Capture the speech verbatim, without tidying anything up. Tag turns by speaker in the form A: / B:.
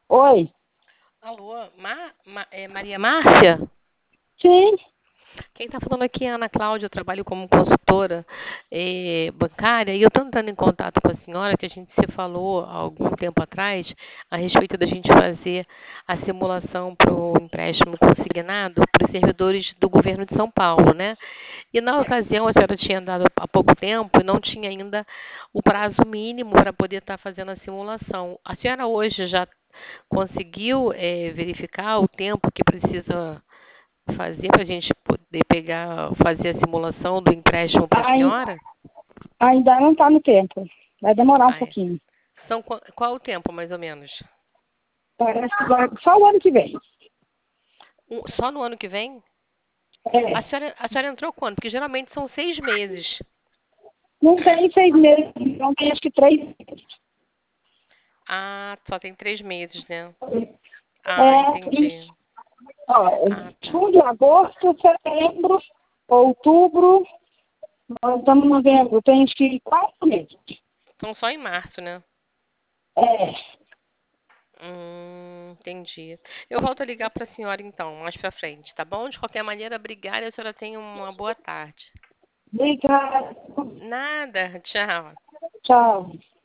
A: Oi.
B: Alô, Ma- Ma- é Maria Márcia?
A: Sim.
B: Quem está falando aqui é a Ana Cláudia, eu trabalho como consultora eh, bancária e eu estou entrando em contato com a senhora, que a gente se falou há algum tempo atrás a respeito da gente fazer a simulação para o empréstimo consignado para os servidores do governo de São Paulo, né? E na ocasião a senhora tinha dado há pouco tempo e não tinha ainda o prazo mínimo para poder estar fazendo a simulação. A senhora hoje já conseguiu eh, verificar o tempo que precisa fazer para a gente poder pegar, fazer a simulação do empréstimo para a
A: Ai-
B: senhora?
A: Ainda não está no tempo. Vai demorar um
B: Ah, é.
A: pouquinho.
B: São, qua- qual o tempo, mais ou menos?
A: Parece que vai só o ano que vem.
B: Um- só no ano que vem? A
A: É.
B: senhora, a senhora entrou quando? Porque geralmente são seis meses.
A: Não tem seis meses, não tem acho que três meses.
B: Ah, só tem três meses, né? Ah,
A: É,
B: entendi.
A: isso. Ó,
B: Ah, tá.
A: julho, agosto, setembro, outubro, nós estamos em novembro, tem acho que quatro meses.
B: São só em março, né?
A: É.
B: Hum, entendi. Eu volto a ligar para a senhora então, mais para frente, tá bom? De qualquer maneira, obrigada. A senhora tenha uma boa tarde.
A: Obrigada.
B: Nada, tchau.
A: Tchau.